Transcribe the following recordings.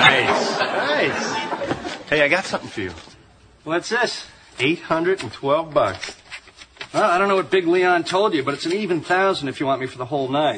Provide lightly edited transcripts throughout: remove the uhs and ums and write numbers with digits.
Nice. Nice. Hey, I got something for you. What's this? $812. Well, I don't know what Big Leon told you, but it's an even 1,000 if you want me for the whole night.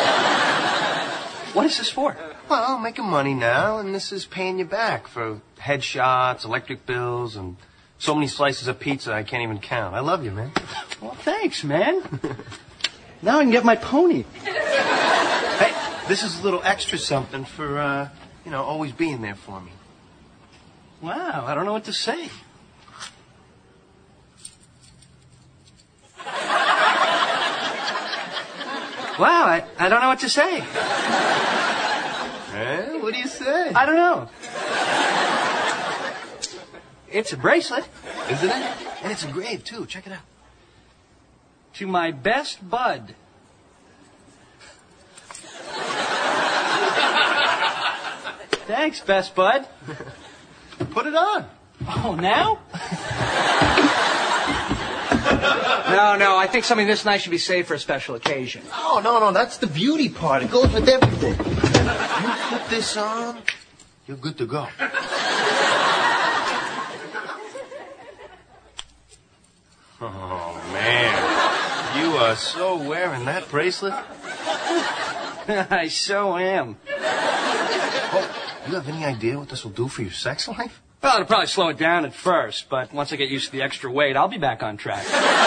What is this for? Well, I'm making money now, and this is paying you back for headshots, electric bills, and so many slices of pizza I can't even count. I love you, man. Well, thanks, man. Now I can get my pony. Hey, this is a little extra something for, always being there for me. Wow, I don't know what to say. Wow, I don't know what to say. What do you say? I don't know. It's a bracelet. Isn't it? And it's engraved, too. Check it out. To my best bud. Thanks, best bud. Put it on. Oh, now? No, I think something this nice should be saved for a special occasion. Oh, no, that's the beauty part. It goes with everything. You put this on, you're good to go. Oh, man. You are so wearing that bracelet. I so am. Oh, you have any idea what this will do for your sex life? Well, it'll probably slow it down at first, but once I get used to the extra weight, I'll be back on track.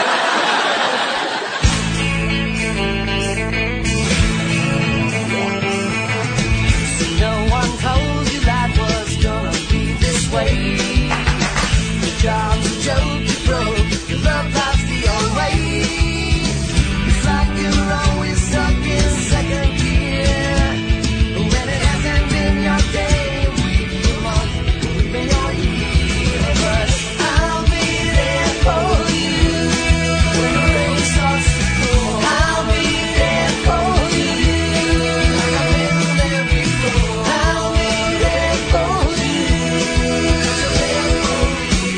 No one told you that was gonna be this way. Your job's a joke, you broke, your love life's the old way. It's like you're always stuck in second gear. When it hasn't been your day, week, your month, maybe all year. But I'll be there for you when the rain starts to pour. I'll be there for you like I've been there before. I'll be there for you 'cause I'm there for you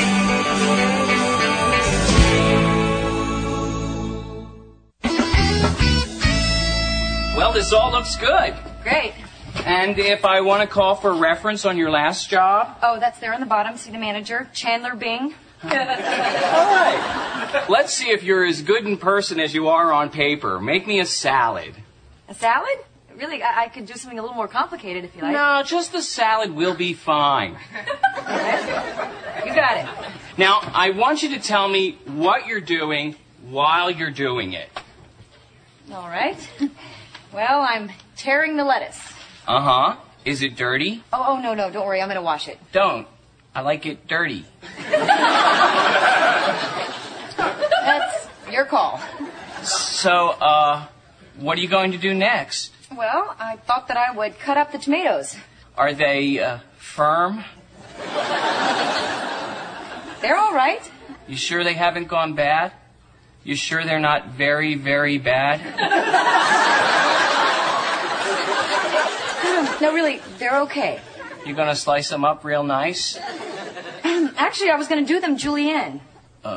too. Well, this all looks good. Great. And if I want to call for reference on your last job? Oh, that's there on the bottom. See the manager, Chandler Bing. All right. Let's see if you're as good in person as you are on paper. Make me a salad. A salad? Really, I could do something a little more complicated if you like. No, just the salad will be fine. You got it. Now, I want you to tell me what you're doing while you're doing it. All right. Well, I'm tearing the lettuce. Uh-huh. Is it dirty? Oh, no, don't worry. I'm going to wash it. Don't. I like it dirty. That's your call. So, what are you going to do next? Well, I thought that I would cut up the tomatoes. Are they, firm? They're all right. You sure they haven't gone bad? You sure they're not very, very bad? No, really, they're okay. You gonna slice them up real nice? Actually, I was going to do them julienne. I'm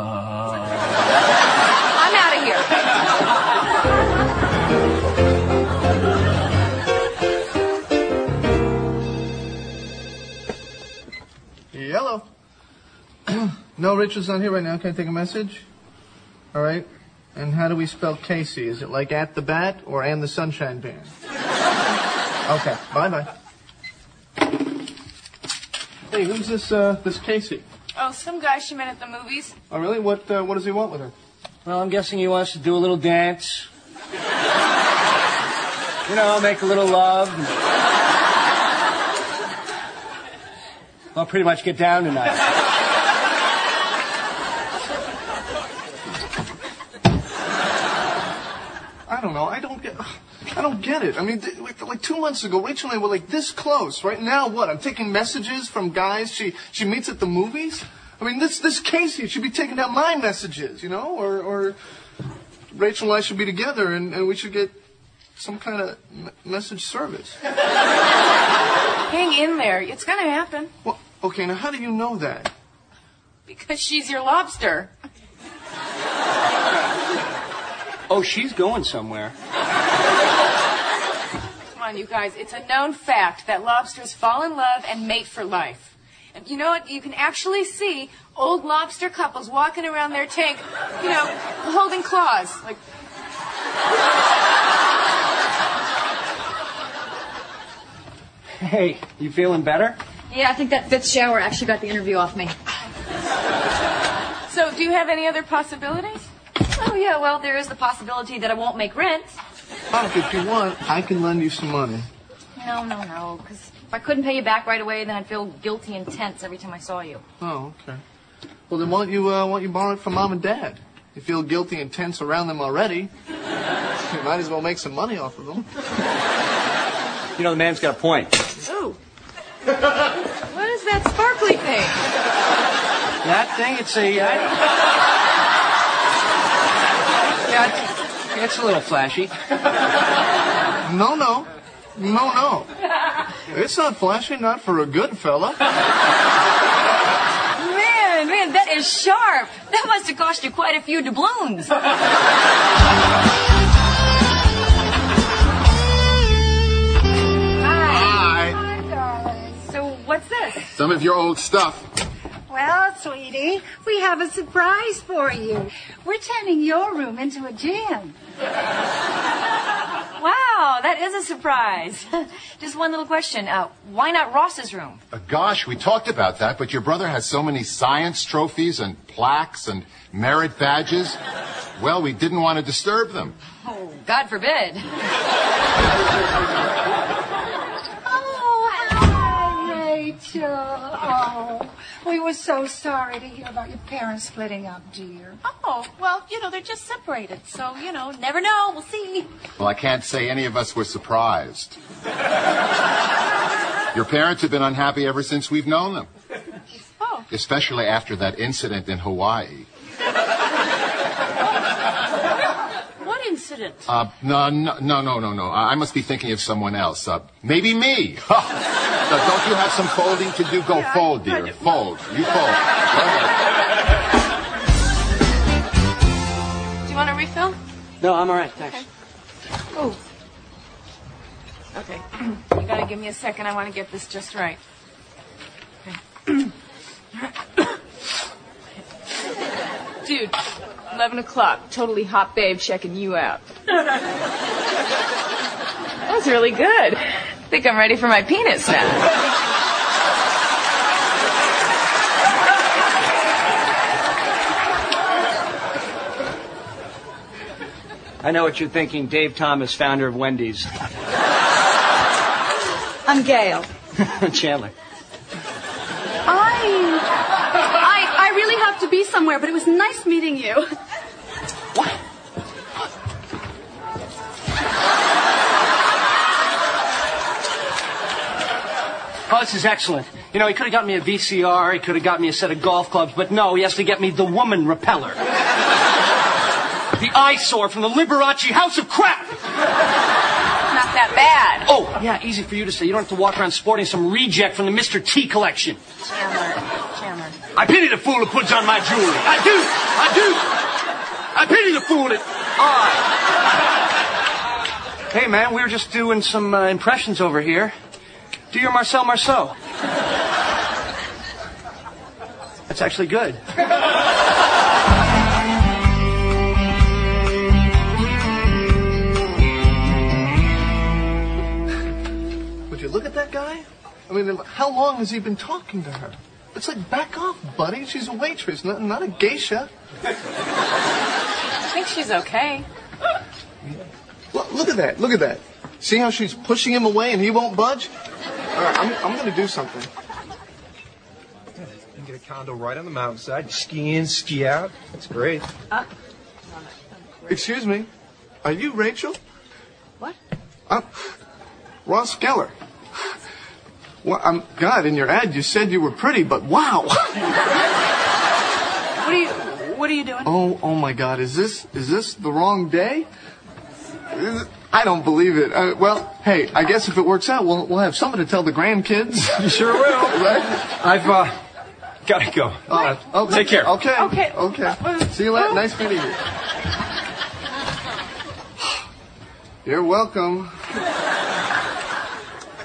out of here. Hello. No, Richard's not here right now. Can I take a message? All right. And how do we spell Casey? Is it like at the bat or and the sunshine band? Okay. Bye-bye. Hey, who's this Casey? Oh, some guy she met at the movies. Oh, really? What does he want with her? Well, I'm guessing he wants to do a little dance. Make a little love. I'll pretty much get down tonight. I don't know. I don't get it. I mean, like 2 months ago, Rachel and I were like this close. Right now, what? I'm taking messages from guys she meets at the movies. I mean, this Casey should be taking down my messages, or Rachel and I should be together and we should get some kind of message service. Hang in there. It's going to happen. Well, okay, now how do you know that? Because she's your lobster. Oh, she's going somewhere. Come on, on, you guys. It's a known fact that lobsters fall in love and mate for life. And you know what? You can actually see old lobster couples walking around their tank, holding claws. Like. Hey, you feeling better? Yeah, I think that fifth shower actually got the interview off me. So, do you have any other possibilities? Oh, yeah, well, there is the possibility that I won't make rent. Monica, if you want, I can lend you some money. No, because if I couldn't pay you back right away, then I'd feel guilty and tense every time I saw you. Oh, okay. Well, then why don't you borrow it from Mom and Dad? You feel guilty and tense around them already. You might as well make some money off of them. You know, the man's got a point. Ooh. What is that sparkly thing? That thing, it's a... Yeah, it's a little flashy. No. It's not flashy, not for a good fella. Man, that is sharp. That must have cost you quite a few doubloons. So what's this? Some of your old stuff. Well, sweetie, we have a surprise for you. We're turning your room into a gym. Wow, that is a surprise. Just one little question. Why not Ross's room? Gosh, we talked about that, but your brother has so many science trophies and plaques and merit badges. Well, we didn't want to disturb them. Oh, God forbid. Rachel. Oh, we were so sorry to hear about your parents splitting up, dear. Oh, well, they're just separated. So, never know. We'll see. Well, I can't say any of us were surprised. Your parents have been unhappy ever since we've known them. Oh. Especially after that incident in Hawaii. What incident? No. I must be thinking of someone else. Maybe me. Don't you have some folding to do? Go fold, dear. Fold. You fold. Go ahead. Do you want a refill? No, I'm all right, thanks. Okay. Oh. Okay. You gotta give me a second. I want to get this just right. Okay. Dude, 11 o'clock. Totally hot babe checking you out. That was really good. I think I'm ready for my penis now. I know what you're thinking. Dave Thomas, founder of Wendy's. I'm Gail. Chandler. I really have to be somewhere, but it was nice meeting you. What? Oh, this is excellent. He could have got me a VCR, he could have got me a set of golf clubs, but no, he has to get me the woman repeller. The eyesore from the Liberace House of Crap. Not that bad. Oh, yeah, easy for you to say. You don't have to walk around sporting some reject from the Mr. T collection. Chandler. I pity the fool who puts on my jewelry. I do. I pity the fool that... All right. Hey, man, we were just doing some impressions over here. Do your Marcel Marceau. That's actually good. Would you look at that guy? I mean, how long has he been talking to her? It's like, back off, buddy. She's a waitress, not a geisha. I think she's okay. Look at that. See how she's pushing him away and he won't budge? All right, I'm going to do something. You can get a condo right on the mountainside. Ski in, ski out. That's great. Excuse me. Are you Rachel? What? Ross Geller. Well, God, in your ad you said you were pretty, but wow. What are you doing? Oh my God, is this the wrong day? I don't believe it. Well, hey, I guess if it works out, we'll have something to tell the grandkids. You sure will. Right? I've got to go. Okay. Take care. Okay. See you later. Nice meeting you. You're welcome.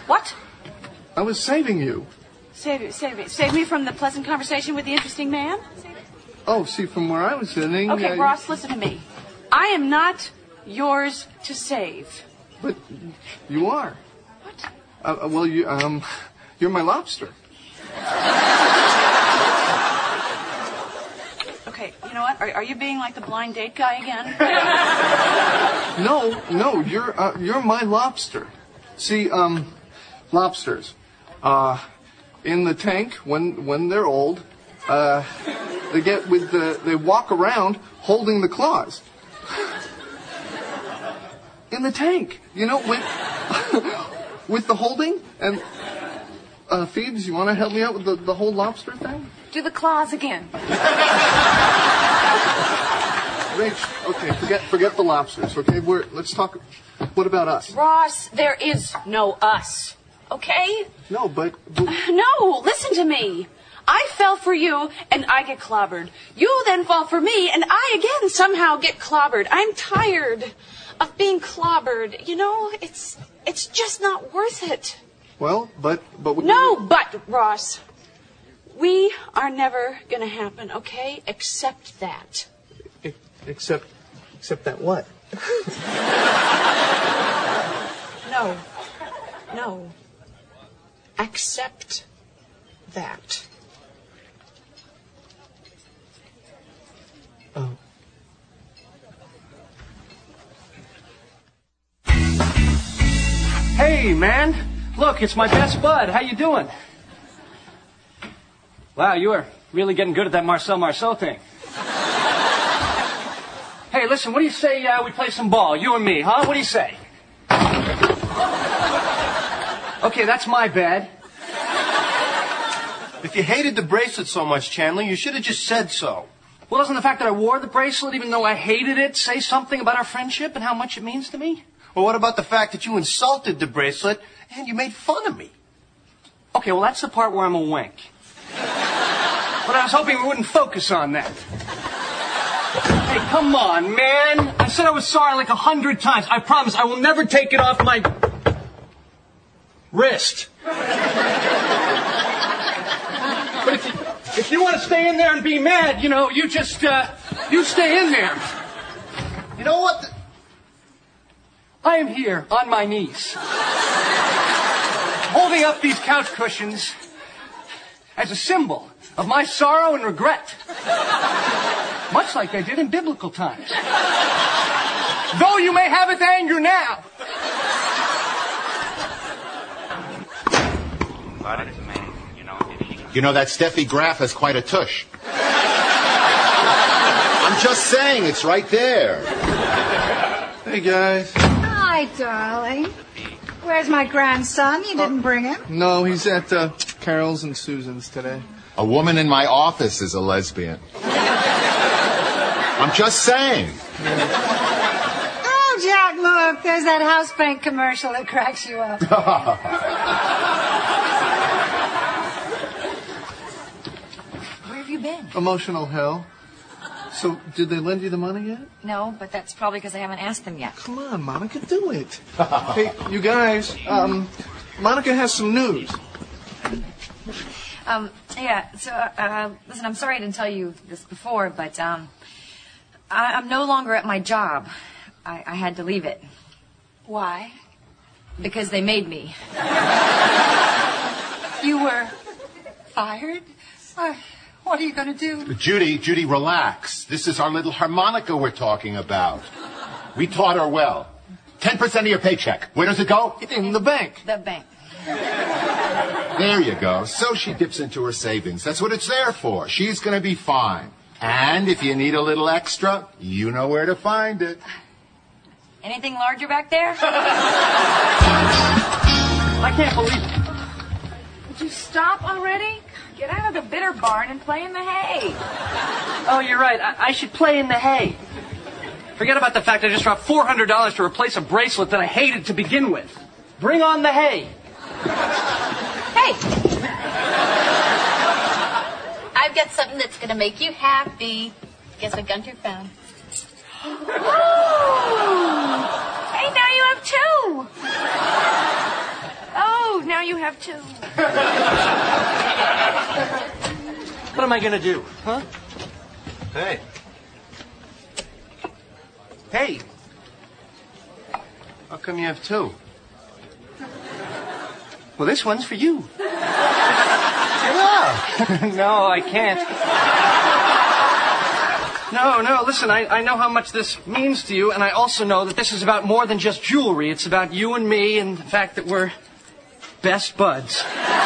What? I was saving you. Save me from the pleasant conversation with the interesting man? Oh, see, from where I was sitting... Okay, Ross, listen to me. I am not yours to save. But you are. What? Well, you're my lobster. Okay, you know what? Are you being like the blind date guy again? No, you're my lobster. See, lobsters, in the tank when they're old, they walk around holding the claws. In the tank, with the holding and Phoebes, you want to help me out with the whole lobster thing? Do the claws again. Rach, okay, forget the lobsters, okay? Let's talk. What about us? Ross, there is no us. Okay? No, but... No, listen to me. I fell for you, and I get clobbered. You then fall for me, and I again somehow get clobbered. I'm tired of being clobbered. It's just not worth it. Well, but... No, but, Ross. We are never going to happen, okay? Accept that. Except that what? No. Accept that. Oh. Hey, man. Look, it's my best bud. How you doing? Wow, you are really getting good at that Marcel thing. Hey, listen, what do you say we play some ball, you and me, huh? What do you say? Okay, that's my bad. If you hated the bracelet so much, Chandler, you should have just said so. Well, doesn't the fact that I wore the bracelet, even though I hated it, say something about our friendship and how much it means to me? Well, what about the fact that you insulted the bracelet and you made fun of me? Okay, well, that's the part where I'm a wink. But I was hoping we wouldn't focus on that. Hey, come on, man. I said I was sorry like 100 times. I promise I will never take it off my wrist. But if you want to stay in there and be mad, you just, you stay in there. You know what? I am here on my knees, holding up these couch cushions as a symbol of my sorrow and regret. Much like they did in biblical times. Though you may have it anger now. But it's amazing, That Steffi Graf has quite a tush. I'm just saying, it's right there. Hey, guys. Hi, darling. Where's my grandson? You didn't bring him? No, he's at Carol's and Susan's today. A woman in my office is a lesbian. I'm just saying. Oh, Jack, look, there's that house bank commercial that cracks you up. Where have you been? Emotional hell. So, did they lend you the money yet? No, but that's probably because I haven't asked them yet. Come on, Monica, do it. Hey, you guys, Monica has some news. Listen, I'm sorry I didn't tell you this before, but, I'm no longer at my job. I had to leave it. Why? Because they made me. You were fired? What are you going to do? Judy, relax. This is our little harmonica we're talking about. We taught her well. 10% of your paycheck. Where does it go? In the bank. The bank. There you go. So she dips into her savings. That's what it's there for. She's going to be fine. And if you need a little extra, you know where to find it. Anything larger back there? I can't believe it. Would you stop already? Get out of the bitter barn and play in the hay. Oh, you're right. I should play in the hay. Forget about the fact I just dropped $400 to replace a bracelet that I hated to begin with. Bring on the hay. Hey! I've got something that's going to make you happy. Guess what Gunter found? Oh! Hey, now you have two! Oh, you have two. What am I gonna do, huh? Hey. Hey, How come you have two? Well, this one's for you. yeah. No, I can't. No, listen, I know how much this means to you, and I also know that this is about more than just jewelry. It's about you and me and the fact that we're best buds.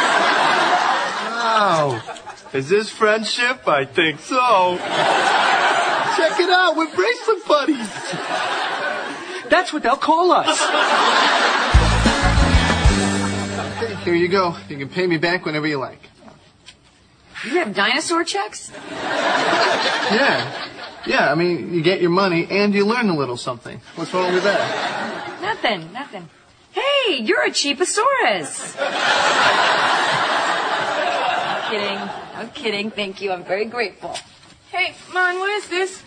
Wow. Is this friendship? I think so. Check it out, we're bracelet buddies. That's what they'll call us. Hey, here you go. You can pay me back whenever you like. You have dinosaur checks? Yeah, I mean, you get your money and you learn a little something. What's wrong with that? Nothing. Hey, you're a Cheaposaurus. I'm kidding. Thank you. I'm very grateful. Hey, Mon, what is this?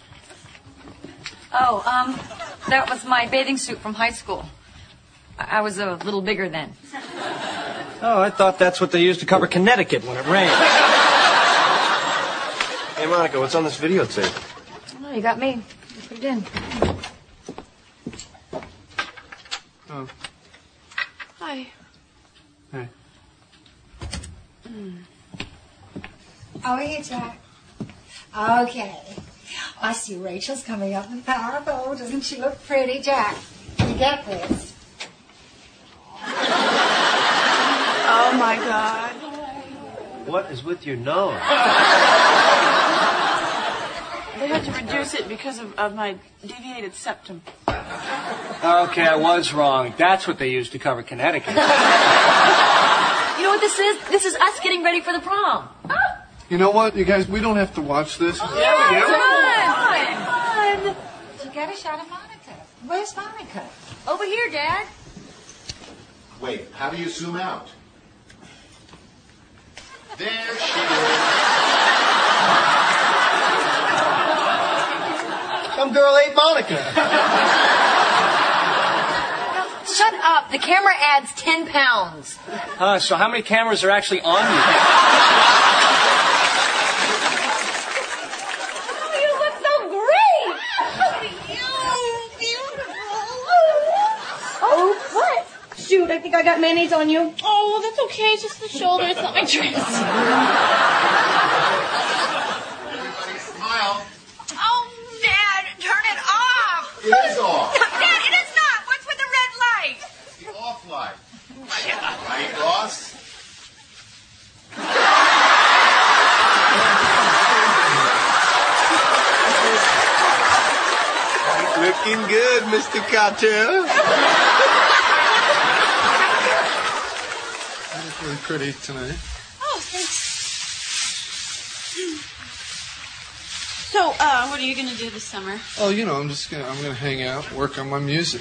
Oh, that was my bathing suit from high school. I was a little bigger then. Oh, I thought that's what they used to cover Connecticut when it rained. Hey, Monica, what's on this videotape? Oh, you got me. Put it in. Oh. Hi. Hey. Oh, hey, Jack. Okay. I see Rachel's coming up the power boat. Doesn't she look pretty, Jack? You get this. Oh, my God. What is with your nose? They had to reduce it because of my deviated septum. Okay, I was wrong. That's what they used to cover Connecticut. You know what this is? This is us getting ready for the prom. You know what, you guys, we don't have to watch this. Fun. To get a shot of Monica. Where's Monica? Over here, Dad. Wait, how do you zoom out? There she is. Some girl ate Monica. Shut up. The camera adds 10 pounds. So how many cameras are actually on you? Shoot, I think I got mayonnaise on you. Oh, well, that's okay. It's just the shoulder. It's not my dress. Everybody smile. Oh, Dad, turn it off. It is off. Dad, it is not. What's with the red light? The off light. Right, boss? Looking good, Mr. Carter. Really pretty tonight. Oh, thanks. So, what are you going to do this summer? Oh, you know, I'm gonna hang out, work on my music.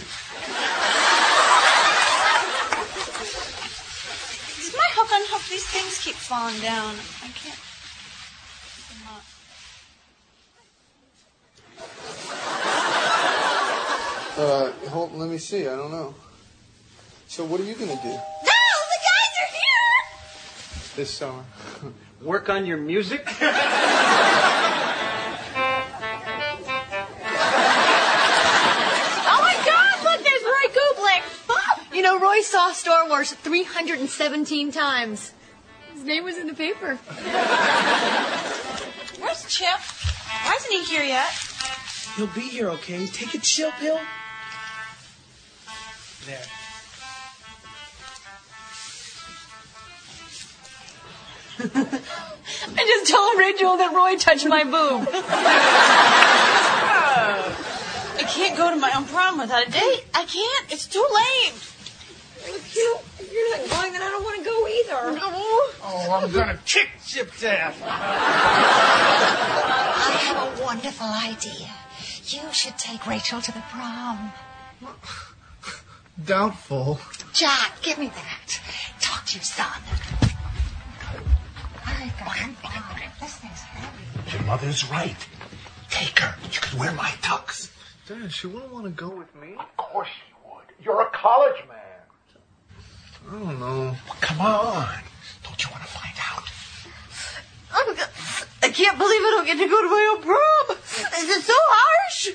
Is my hook unhooked? These things keep falling down. I can't. Let me see. I don't know. So, what are you gonna do this summer? Work on your music? Oh my God! Look, there's Roy Goobling. You know, Roy saw Star Wars 317 times. His name was in the paper. Where's Chip? Why isn't he here yet? He'll be here, okay? Take a chill pill. There. I just told Rachel that Roy touched my boob. I can't go to my own prom without a date. I can't. It's too late. If you're not going, then I don't want to go either. Oh, I'm gonna kick Chip's ass. I have a wonderful idea. You should take Rachel to the prom. Doubtful. Jack, give me that. Talk to your son. All right, guys. This thing's heavy. Your mother's right. Take her. You can wear my tux. Dad, she wouldn't want to go with me. Of course she would. You're a college man. I don't know. Well, come on. Don't you want to find out? I can't believe I don't get to go to my own prom. Is it so harsh?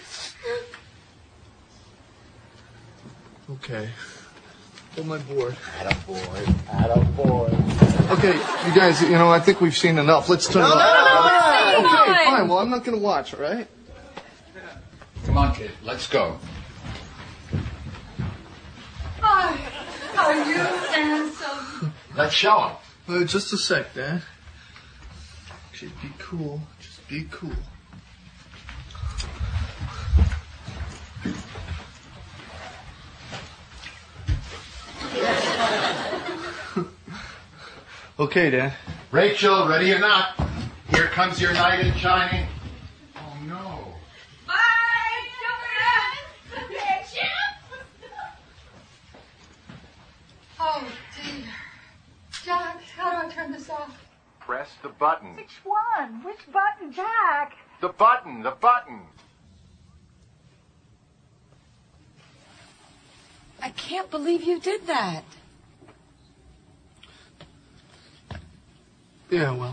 Okay. Hold my board. Attaboy. Okay, you guys, I think we've seen enough. Let's turn it off. Okay, fine. Well, I'm not going to watch, all right? Come on, kid. Let's go. Hi. How are you, handsome? Let's show him. Just a sec, Dad. Okay, be cool. Just be cool. Okay, Dad. Rachel, ready or not, here comes your knight in shining. Oh, no. Bye, Oh, dear. Jack, how do I turn this off? Press the button. Which one? Which button, Jack? The button. I can't believe you did that. Yeah, well.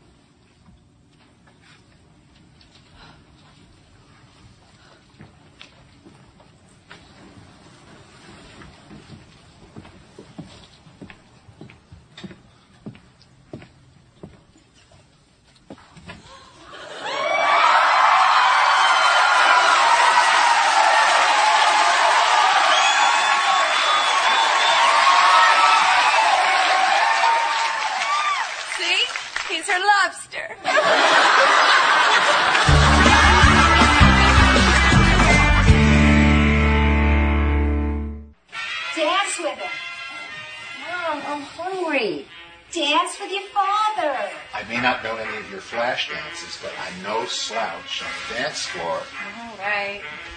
He's her lobster. Dance with him. Mom, I'm hungry. Dance with your father. I may not know any of your flash dances, but I'm no slouch on the dance floor. All right.